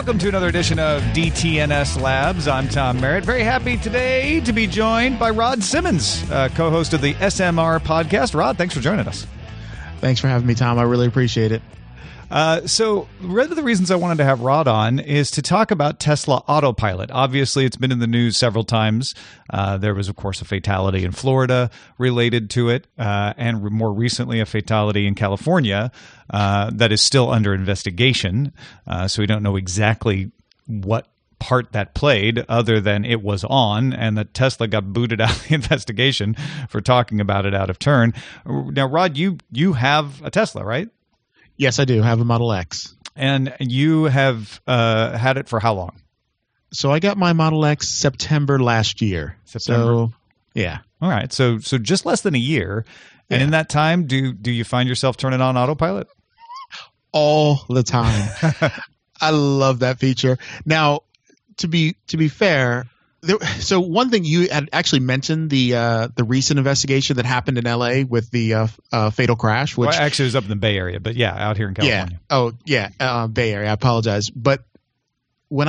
Welcome to another edition of DTNS Labs. I'm Tom Merritt. Very happy today to be joined by Rod Simmons, co-host of the SMR podcast. Rod, thanks for joining us. Thanks for having me, Tom. I really appreciate it. So one of the reasons I wanted to have Rod on is to talk about Tesla Autopilot. Obviously, it's been in the news several times. There was, of course, a fatality in Florida related to it, and more recently a fatality in California that is still under investigation. So we don't know exactly what part that played other than it was on and that Tesla got booted out of the investigation for talking about it out of turn. Now, Rod, you have a Tesla, right? Yes, I do. I have a Model X. And you have had it for how long? So I got my Model X September last year. September? So, yeah. All right. So just less than a year. And in that time, do you find yourself turning on autopilot? All the time. I love that feature. Now, to be fair, so one thing you had actually mentioned the recent investigation that happened in LA with the fatal crash, which actually was up in the Bay Area, but yeah, out here in California. Yeah. Oh, yeah. Bay Area. I apologize, but when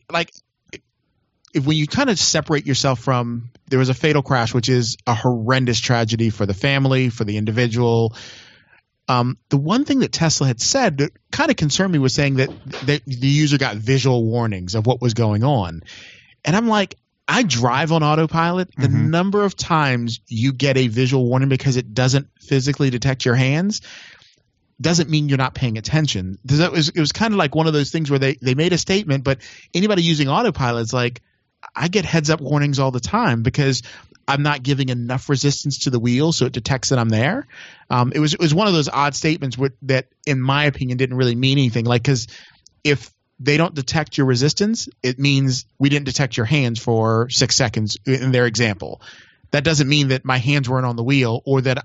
when you kind of separate yourself from, there was a fatal crash, which is a horrendous tragedy for the family, for the individual. The one thing that Tesla had said that kind of concerned me was saying that the user got visual warnings of what was going on. And I'm like, I drive on autopilot. The number of times you get a visual warning because it doesn't physically detect your hands doesn't mean you're not paying attention. It was kind of like one of those things where they made a statement, but anybody using autopilot is like, I get heads up warnings all the time because I'm not giving enough resistance to the wheel so it detects that I'm there. It was one of those odd statements that, in my opinion, didn't really mean anything. Like, because if they don't detect your resistance, it means we didn't detect your hands for 6 seconds in their example. That doesn't mean that my hands weren't on the wheel or that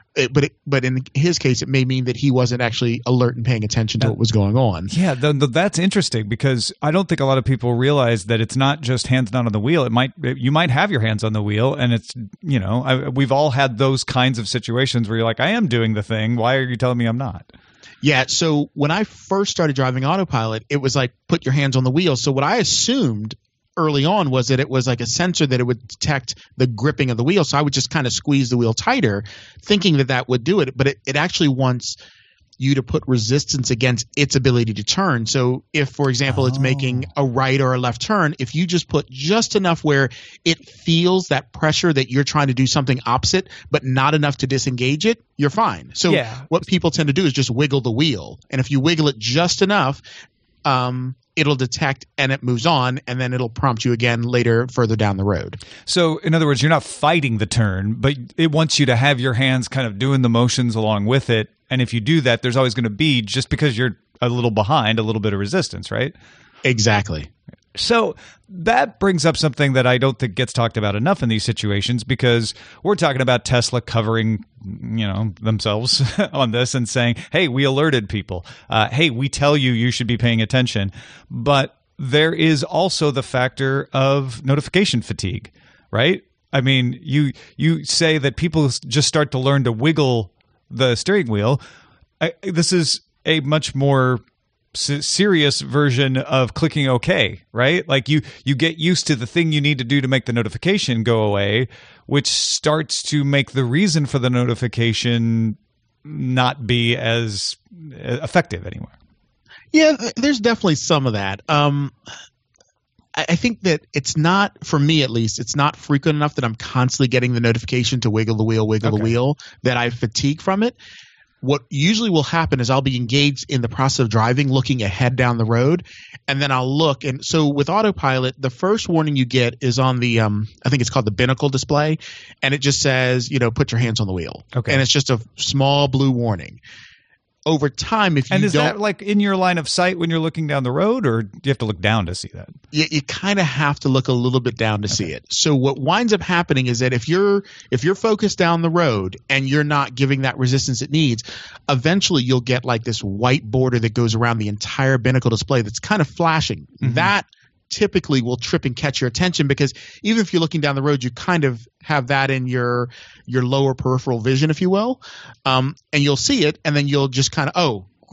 but in his case, it may mean that he wasn't actually alert and paying attention to what was going on. Yeah, that's interesting because I don't think a lot of people realize that it's not just hands not on the wheel. You might have your hands on the wheel, and it's, we've all had those kinds of situations where you're like, I am doing the thing. Why are you telling me I'm not? Yeah, so when I first started driving autopilot, it was like, put your hands on the wheel. So what I assumed early on was that it was like a sensor that it would detect the gripping of the wheel. So I would just kind of squeeze the wheel tighter, thinking that would do it. But it actually wants you to put resistance against its ability to turn. So if, for example, it's making a right or a left turn, if you just put just enough where it feels that pressure that you're trying to do something opposite, but not enough to disengage it, you're fine. So what people tend to do is just wiggle the wheel. And if you wiggle it just enough, it'll detect and it moves on, and then it'll prompt you again later further down the road. So in other words, you're not fighting the turn, but it wants you to have your hands kind of doing the motions along with it. And if you do that, there's always going to be, just because you're a little behind, a little bit of resistance, right? Exactly. So that brings up something that I don't think gets talked about enough in these situations, because we're talking about Tesla covering, themselves on this and saying, hey, we alerted people. Hey, we tell you should be paying attention. But there is also the factor of notification fatigue, right? I mean, you say that people just start to learn to wiggle the steering wheel. This is a much more serious version of clicking OK, right? Like you get used to the thing you need to do to make the notification go away, which starts to make the reason for the notification not be as effective anymore. Yeah, there's definitely some of that. I think that it's not, for me at least, it's not frequent enough that I'm constantly getting the notification to wiggle the wheel, that I fatigue from it. What usually will happen is I'll be engaged in the process of driving, looking ahead down the road, and then I'll look. And so with autopilot, the first warning you get is on the I think it's called the binnacle display, and it just says, put your hands on the wheel. Okay. And it's just a small blue warning. Over time, if you is that like in your line of sight when you're looking down the road, or do you have to look down to see that? You kind of have to look a little bit down to see it. So what winds up happening is that if you're focused down the road and you're not giving that resistance it needs, eventually you'll get like this white border that goes around the entire binnacle display that's kind of flashing. Mm-hmm. That typically will trip and catch your attention, because even if you're looking down the road, you kind of have that in your lower peripheral vision, if you will, and you'll see it, and then you'll just kind of,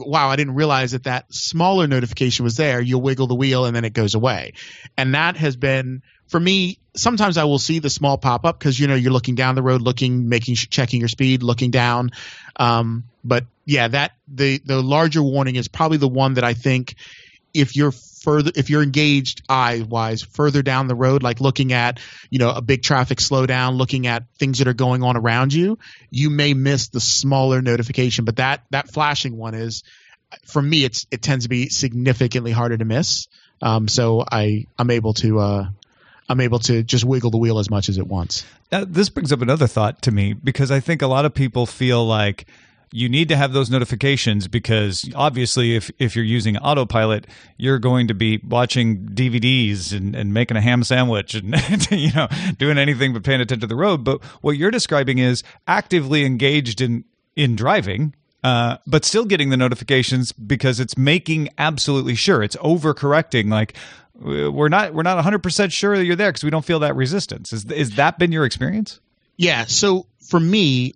wow, I didn't realize that smaller notification was there. You'll wiggle the wheel and then it goes away. And that has been, for me, sometimes I will see the small pop up because, you're looking down the road, checking your speed, looking down. But yeah, the larger warning is probably the one that I think if you're engaged eye-wise further down the road, like looking at, a big traffic slowdown, looking at things that are going on around you, you may miss the smaller notification. But that flashing one is, for me, it tends to be significantly harder to miss. So I'm able to just wiggle the wheel as much as it wants. This brings up another thought to me, because I think a lot of people feel like you need to have those notifications because obviously if you're using autopilot, you're going to be watching DVDs and making a ham sandwich and doing anything but paying attention to the road. But what you're describing is actively engaged in driving, but still getting the notifications because it's making absolutely sure. It's overcorrecting. Like we're not 100% sure that you're there because we don't feel that resistance. Is that been your experience? Yeah. So for me,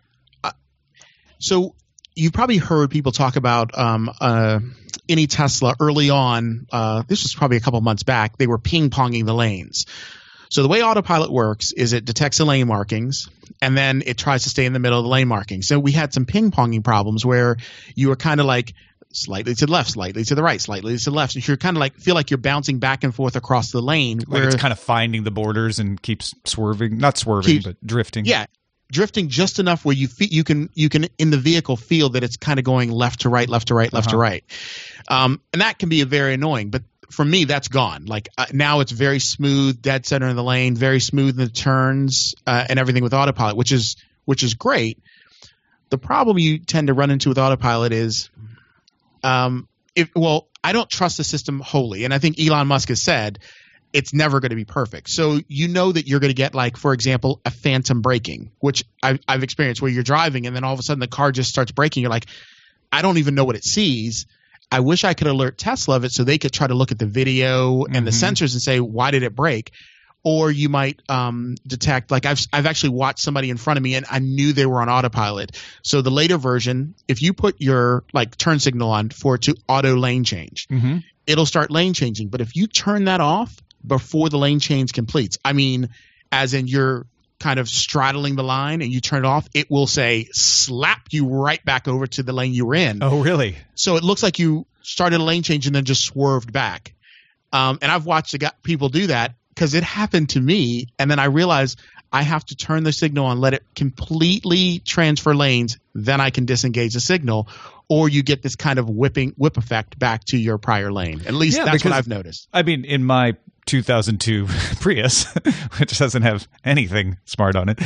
you've probably heard people talk about any Tesla early on. This was probably a couple months back. They were ping-ponging the lanes. So the way autopilot works is it detects the lane markings, and then it tries to stay in the middle of the lane markings. So we had some ping-ponging problems where you were kind of like slightly to the left, slightly to the right, slightly to the left. And you're kind of like feel like you're bouncing back and forth across the lane. Like it's kind of finding the borders and keeps swerving. Not swerving, but drifting. Yeah. Drifting just enough where you can in the vehicle feel that it's kind of going left to right, left to right, left to right, and that can be very annoying. But for me, that's gone. Like now, it's very smooth, dead center in the lane, very smooth in the turns, and everything with autopilot, which is great. The problem you tend to run into with autopilot is, I don't trust the system wholly, and I think Elon Musk has said it's never going to be perfect. So that you're going to get, like, for example, a phantom braking, which I've experienced, where you're driving and then all of a sudden the car just starts braking. You're like, I don't even know what it sees. I wish I could alert Tesla of it so they could try to look at the video and the sensors and say, why did it break? Or you might detect, like I've actually watched somebody in front of me and I knew they were on autopilot. So the later version, if you put your turn signal on for it to auto lane change, it'll start lane changing. But if you turn that off before the lane change completes, I mean, as in you're kind of straddling the line and you turn it off, it will say slap you right back over to the lane you were in. Oh, really? So it looks like you started a lane change and then just swerved back. And I've watched people do that because it happened to me. And then I realized I have to turn the signal on, let it completely transfer lanes. Then I can disengage the signal, or you get this kind of whip effect back to your prior lane. At least that's what I've noticed. I mean, in my 2002 Prius, which doesn't have anything smart on it,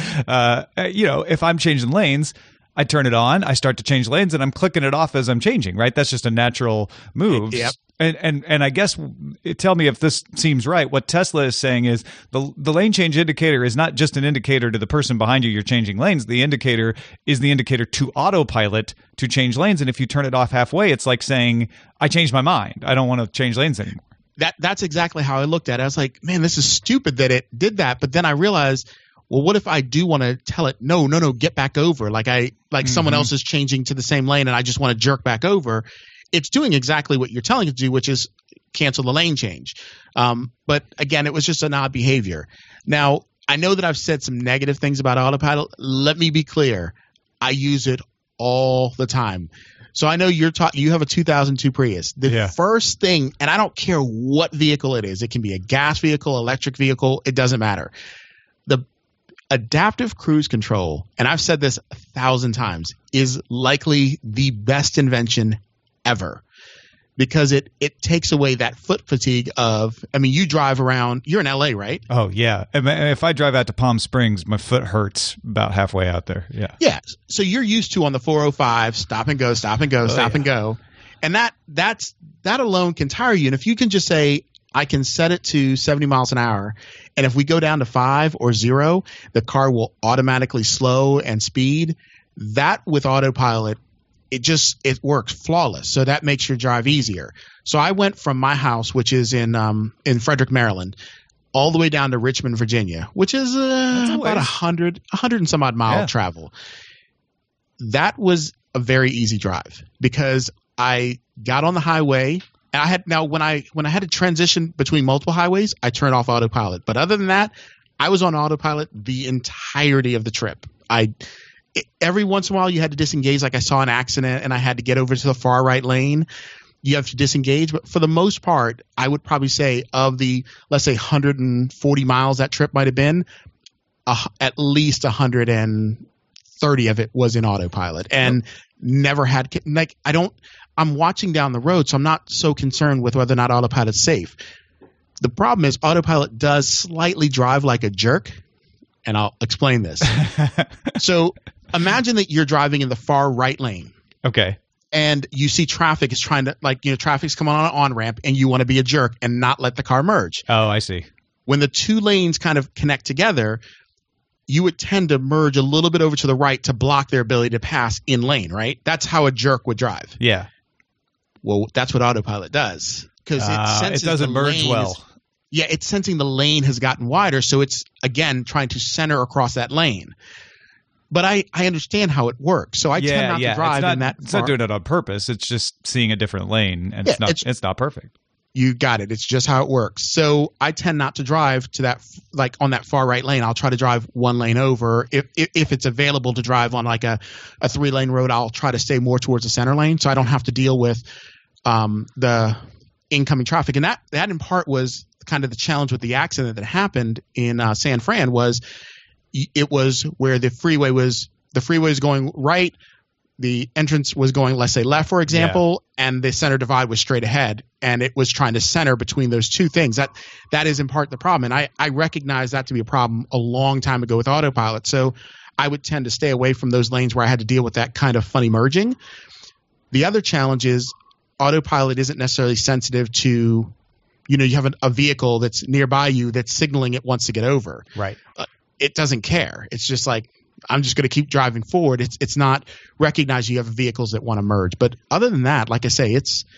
if I'm changing lanes, I turn it on, I start to change lanes, and I'm clicking it off as I'm changing, right? That's just a natural move. Yep. And I guess, tell me if this seems right. What Tesla is saying is the lane change indicator is not just an indicator to the person behind you you're changing lanes. The indicator is the indicator to autopilot to change lanes. And if you turn it off halfway, it's like saying, I changed my mind. I don't want to change lanes anymore. That's exactly how I looked at it. I was like, man, this is stupid that it did that. But then I realized, well, what if I do want to tell it, no, get back over? Like someone else is changing to the same lane and I just want to jerk back over. It's doing exactly what you're telling it to do, which is cancel the lane change. But again, it was just an odd behavior. Now, I know that I've said some negative things about autopilot. Let me be clear. I use it all the time. So I know you have a 2002 Prius. The first thing, and I don't care what vehicle it is. It can be a gas vehicle, electric vehicle. It doesn't matter. The adaptive cruise control, and I've said this 1,000 times, is likely the best invention ever, because it takes away that foot fatigue of, I mean, you drive around, you're in LA, right? Oh, yeah. If I drive out to Palm Springs, my foot hurts about halfway out there. Yeah. Yeah. So you're used to on the 405, stop and go, stop and go, stop and go. And that alone can tire you. And if you can just say, I can set it to 70 miles an hour, and if we go down to 5 or 0, the car will automatically slow and speed. That with autopilot, it works flawless. So that makes your drive easier. So I went from my house, which is in Frederick, Maryland, all the way down to Richmond, Virginia, which is about 100 and some odd mile travel. That was a very easy drive because I got on the highway. And when I had to transition between multiple highways, I turned off autopilot. But other than that, I was on autopilot the entirety of the trip. Every once in a while, you had to disengage. Like I saw an accident and I had to get over to the far right lane. You have to disengage. But for the most part, I would probably say of the, let's say 140 miles that trip might have been, at least 130 of it was in autopilot and never had, like, I'm watching down the road, so I'm not so concerned with whether or not autopilot's safe. The problem is autopilot does slightly drive like a jerk, and I'll explain this. So imagine that you're driving in the far right lane. Okay. And you see traffic is trying to, traffic's coming on an on-ramp, and you want to be a jerk and not let the car merge. Oh, I see. When the two lanes kind of connect together, you would tend to merge a little bit over to the right to block their ability to pass in lane, right? That's how a jerk would drive. Yeah. Well, that's what autopilot does. Because it doesn't merge well. It's sensing the lane has gotten wider, so it's, again, trying to center across that lane. But I understand how it works, so I tend not to drive in that. It's not doing it on purpose. It's just seeing a different lane, and it's not perfect. You got it. It's just how it works. So I tend not to drive to that, like on that far right lane. I'll try to drive one lane over. If it's available to drive on like a 3-lane road, I'll try to stay more towards the center lane, so I don't have to deal with the incoming traffic. And that in part was kind of the challenge with the accident that happened in San Fran. Was it was where the freeway was going right, the entrance was going, let's say, left, for example, and the center divide was straight ahead, and it was trying to center between those two things. That is in part the problem, and I recognize that to be a problem a long time ago with autopilot. So I would tend to stay away from those lanes where I had to deal with that kind of funny merging. The other challenge is autopilot isn't necessarily sensitive to, you have a vehicle that's nearby you that's signaling it wants to get over. Right. It doesn't care. It's just like, I'm just going to keep driving forward. It's not recognizing you have vehicles that want to merge. But other than that, like I say,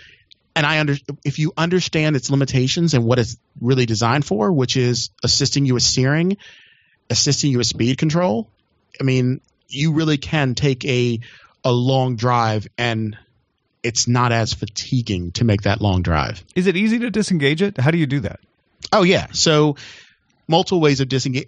if you understand its limitations and what it's really designed for, which is assisting you with steering, assisting you with speed control, I mean, you really can take a long drive, and it's not as fatiguing to make that long drive. Is it easy to disengage it? How do you do that? Oh, yeah. So multiple ways of disengage.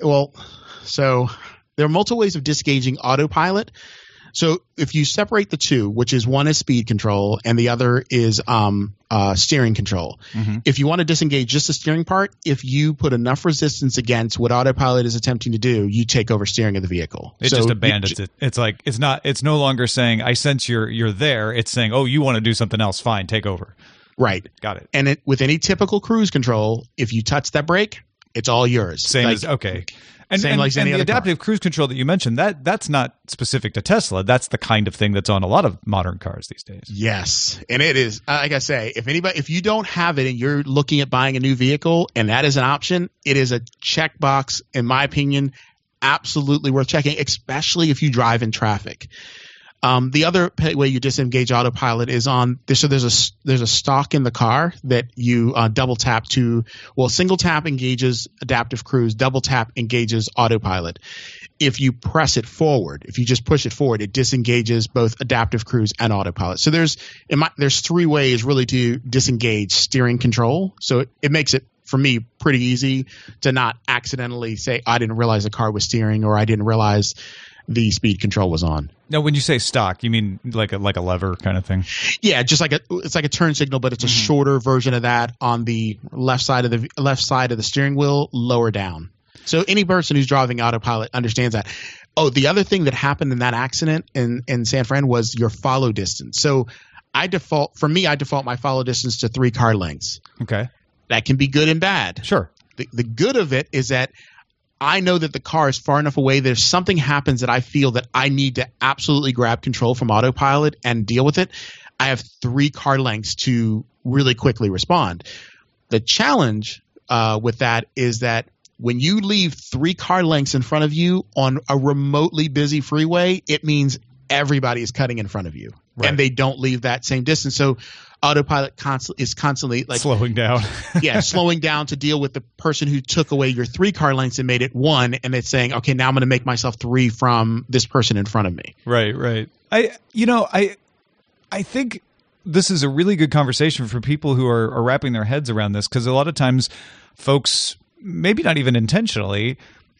So there are multiple ways of disengaging autopilot. So if you separate the two, which is one is speed control and the other is steering control. Mm-hmm. If you want to disengage just the steering part, if you put enough resistance against what autopilot is attempting to do, you take over steering of the vehicle. It just abandons it. It's like it's no longer saying, I sense you're there. It's saying, oh, you want to do something else. Fine, take over. Right. Got it. And with any typical cruise control, if you touch that brake, it's all yours. Okay. And the adaptive cruise control that you mentioned, that's not specific to Tesla. That's the kind of thing that's on a lot of modern cars these days. Yes. And it is, like I say, if you don't have it and you're looking at buying a new vehicle and that is an option, it is a checkbox, in my opinion, absolutely worth checking, especially if you drive in traffic. The other way you disengage autopilot is on this. So there's a stalk in the car that you double tap to. Well, single tap engages adaptive cruise. Double tap engages autopilot. If you press it forward, if you just push it forward, it disengages both adaptive cruise and autopilot. So there's 3 ways really to disengage steering control. So it makes it, for me, pretty easy to not accidentally say, I didn't realize the car was steering, or I didn't realize the speed control was on. Now, when you say stock, you mean like a lever kind of thing? Yeah, just it's like a turn signal, but it's a shorter version of that on the left side of the steering wheel, lower down. So any person who's driving autopilot understands that. Oh, the other thing that happened in that accident in San Fran was your follow distance. So I default my follow distance to 3 car lengths. Okay. That can be good and bad. Sure. The good of it is that I know that the car is far enough away. There's something happens that I feel that I need to absolutely grab control from autopilot and deal with it. I have 3 car lengths to really quickly respond. The challenge with that is that when you leave 3 car lengths in front of you on a remotely busy freeway, it means everybody is cutting in front of you, right, and they don't leave that same distance. So autopilot is constantly like slowing down. Slowing down to deal with the person who took away your 3 car lengths and made it 1, and it's saying, okay, now I'm going to make myself 3 from this person in front of me. Right. I think this is a really good conversation for people who are wrapping their heads around this, because a lot of times folks, maybe not even intentionally,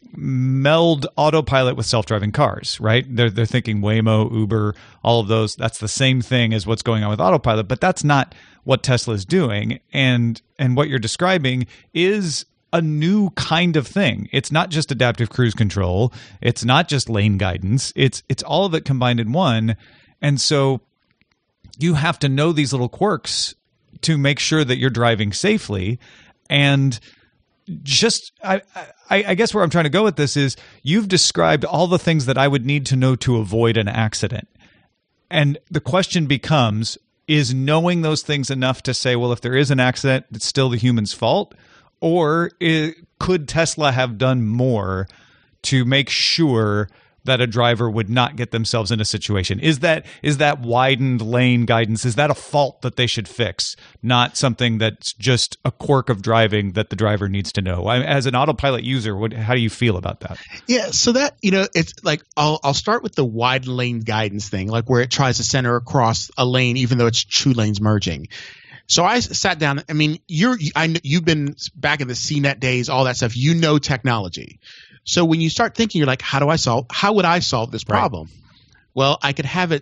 meld autopilot with self-driving cars, right? They're thinking Waymo, Uber, all of those. That's the same thing as what's going on with autopilot, but that's not what Tesla is doing. And what you're describing is a new kind of thing. It's not just adaptive cruise control. It's not just lane guidance. It's all of it combined in one. And so you have to know these little quirks to make sure that you're driving safely. And just, I guess where I'm trying to go with this is, you've described all the things that I would need to know to avoid an accident. And the question becomes, is knowing those things enough to say, well, if there is an accident, it's still the human's fault? Or could Tesla have done more to make sure that a driver would not get themselves in a situation? Is that widened lane guidance, is that a fault that they should fix, not something that's just a quirk of driving that the driver needs to know? As an autopilot user, how do you feel about that? Yeah, so that, it's like, I'll start with the wide lane guidance thing, like where it tries to center across a lane even though it's two lanes merging. So I sat down. I mean, you've been back in the CNET days, all that stuff. You know technology. So when you start thinking, you're like, how would I solve this problem? Right. Well, I could have it,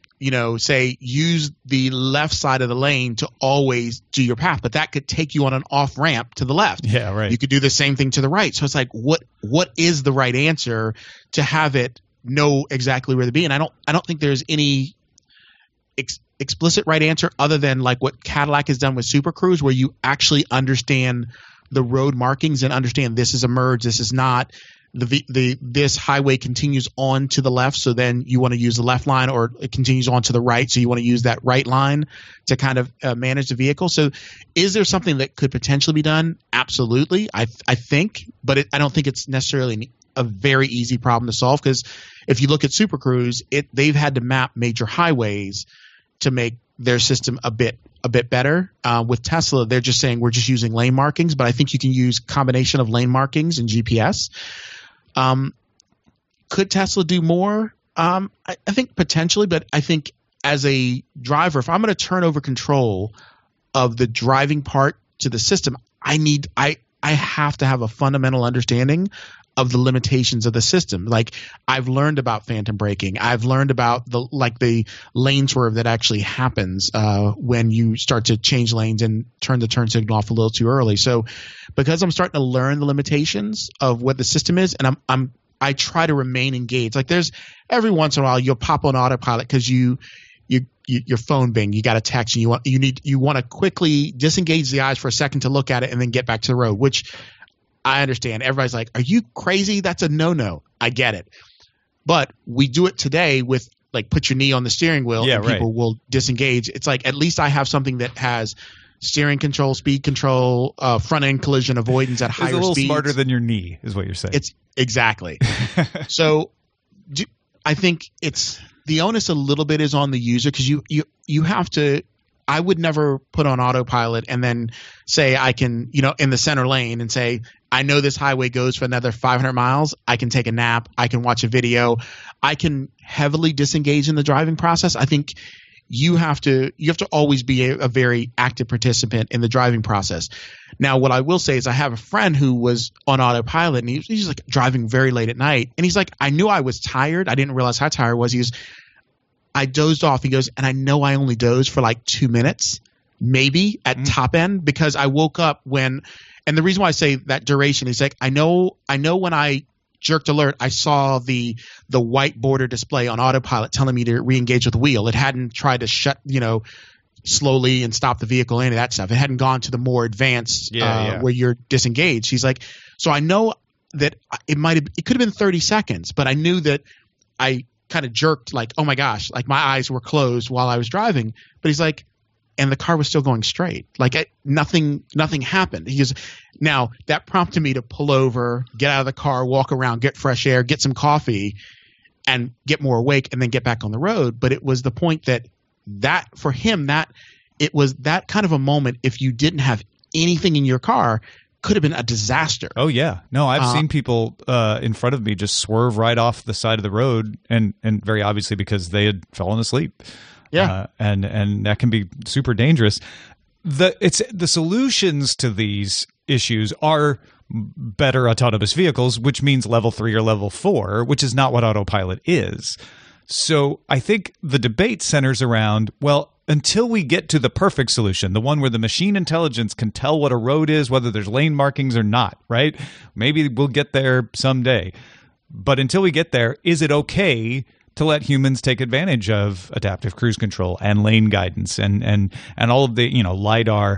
say use the left side of the lane to always do your path, but that could take you on an off ramp to the left. Yeah, right. You could do the same thing to the right. So it's like, what is the right answer to have it know exactly where to be? And I don't think there's any explicit right answer other than like what Cadillac has done with Super Cruise, where you actually understand the road markings and understand this is a merge, this is not. This highway continues on to the left, so then you want to use the left line, or it continues on to the right, so you want to use that right line to kind of manage the vehicle. So is there something that could potentially be done? Absolutely, I think, but I don't think it's necessarily a very easy problem to solve, because if you look at Super Cruise, they've had to map major highways to make their system a bit better. With Tesla, they're just saying we're just using lane markings, but I think you can use combination of lane markings and GPS. Could Tesla do more? I think potentially, but I think as a driver, if I'm going to turn over control of the driving part to the system, I have to have a fundamental understanding of the limitations of the system. Like, I've learned about phantom braking. I've learned about the lane swerve that actually happens when you start to change lanes and turn the turn signal off a little too early. So because I'm starting to learn the limitations of what the system is, and I try to remain engaged. Like, there's every once in a while you'll pop on autopilot because your phone bing, you got a text, and you want to quickly disengage the eyes for a second to look at it and then get back to the road, which I understand. Everybody's like, are you crazy? That's a no-no. I get it. But we do it today with, like, put your knee on the steering wheel and people will disengage. It's like, at least I have something that has steering control, speed control, front-end collision avoidance at higher speeds. It's a little smarter than your knee is what you're saying. It's exactly. So I think it's the onus a little bit is on the user, because you have to – I would never put on autopilot and then say I can, in the center lane and say, I know this highway goes for another 500 miles. I can take a nap. I can watch a video. I can heavily disengage in the driving process. I think you have to always be a very active participant in the driving process. Now, what I will say is I have a friend who was on autopilot, and he's like driving very late at night. And he's like, I knew I was tired. I didn't realize how tired I was. I dozed off. He goes, and I know I only dozed for like 2 minutes, maybe at top end, because I woke up when, and the reason why I say that duration is like, I know when I jerked alert, I saw the white border display on autopilot telling me to re-engage with the wheel. It hadn't tried to shut, slowly and stop the vehicle, any of that stuff. It hadn't gone to the more advanced where you're disengaged. He's like, so I know that it could have been 30 seconds, but I knew that I kind of jerked, like, oh my gosh, like my eyes were closed while I was driving. But he's like, and the car was still going straight. Like nothing happened. He goes, now that prompted me to pull over, get out of the car, walk around, get fresh air, get some coffee, and get more awake, and then get back on the road. But it was the point that for him, that it was that kind of a moment. If you didn't have anything in your car, could have been a disaster. Oh yeah, no, I've seen people in front of me just swerve right off the side of the road, and very obviously because they had fallen asleep. Yeah. And that can be super dangerous. The solutions to these issues are better autonomous vehicles, which means level 3 or level 4, which is not what autopilot is. So I think the debate centers around, well, until we get to the perfect solution, the one where the machine intelligence can tell what a road is, whether there's lane markings or not, right? Maybe we'll get there someday. But until we get there, is it okay to let humans take advantage of adaptive cruise control and lane guidance and all of the, LiDAR?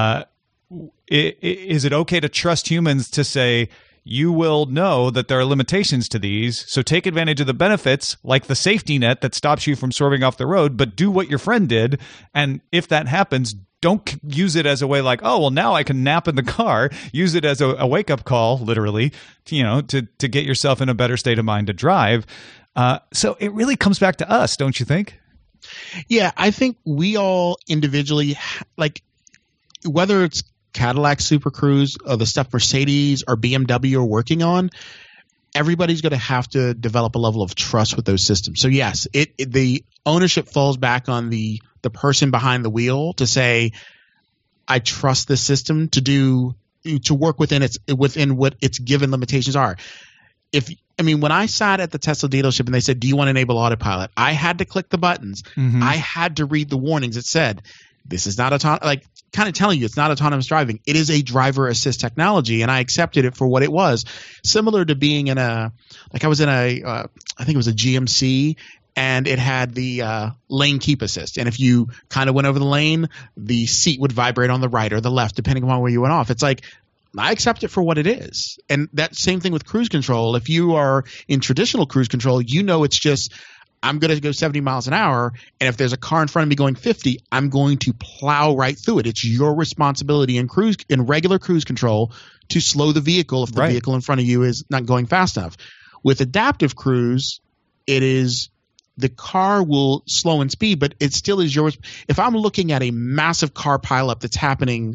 Is it okay to trust humans to say, you will know that there are limitations to these, so take advantage of the benefits, like the safety net that stops you from swerving off the road, but do what your friend did, and if that happens, don't use it as a way like, oh, well, now I can nap in the car. Use it as a wake-up call, literally, to get yourself in a better state of mind to drive. So it really comes back to us, don't you think? Yeah, I think we all individually, like, whether it's Cadillac Super Cruise or the stuff Mercedes or BMW are working on, everybody's going to have to develop a level of trust with those systems. So yes, the ownership falls back on the person behind the wheel to say, I trust this system to work within what its given limitations are. When I sat at the Tesla dealership and they said, do you want to enable autopilot? I had to click the buttons. Mm-hmm. I had to read the warnings. It said, this is not kind of telling you it's not autonomous driving. It is a driver assist technology, and I accepted it for what it was. Similar to being in I was in I think it was a GMC, and it had the lane keep assist. And if you kind of went over the lane, the seat would vibrate on the right or the left, depending on where you went off. It's like, I accept it for what it is. And that same thing with cruise control. If you are in traditional cruise control, it's just, I'm going to go 70 miles an hour, and if there's a car in front of me going 50, I'm going to plow right through it. It's your responsibility in regular cruise control to slow the vehicle if the vehicle in front of you is not going fast enough. With adaptive cruise, it is the car will slow in speed, but it still is yours. If I'm looking at a massive car pileup that's happening,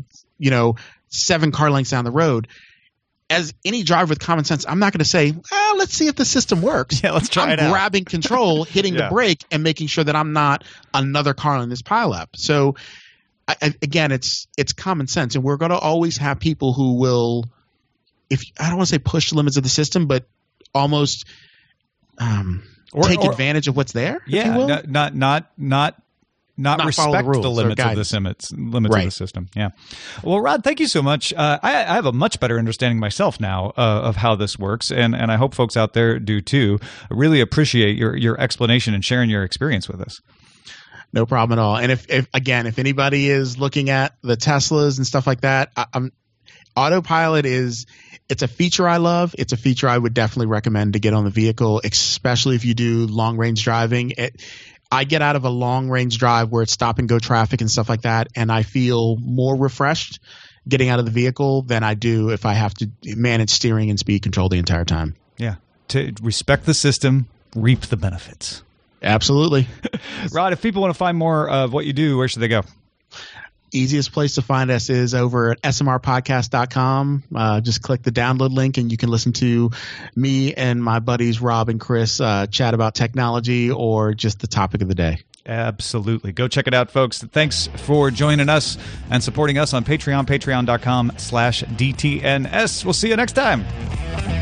7 car lengths down the road, as any driver with common sense, I'm not going to say, let's see if the system works. Yeah, let's try it out. I'm grabbing control, hitting the brake, and making sure that I'm not another car in this pileup. So, again, it's common sense. And we're going to always have people who will, I don't want to say push the limits of the system, but almost take advantage of what's there. Yeah, not respect the limits of the limits of the system. Yeah. Well, Rod, thank you so much. I have a much better understanding myself now of how this works, and I hope folks out there do too. I really appreciate your explanation and sharing your experience with us. No problem at all. And if anybody is looking at the Teslas and stuff like that, autopilot it's a feature I love. It's a feature I would definitely recommend to get on the vehicle, especially if you do long range driving. I get out of a long range drive where it's stop and go traffic and stuff like that, and I feel more refreshed getting out of the vehicle than I do if I have to manage steering and speed control the entire time. Yeah. To respect the system, reap the benefits. Absolutely. Rod, if people want to find more of what you do, where should they go? Easiest place to find us is over at smrpodcast.com. Just click the download link and you can listen to me and my buddies Rob and Chris chat about technology or just the topic of the day. Absolutely. Go check it out, folks. Thanks for joining us and supporting us on Patreon, patreon.com/DTNS. We'll see you next time.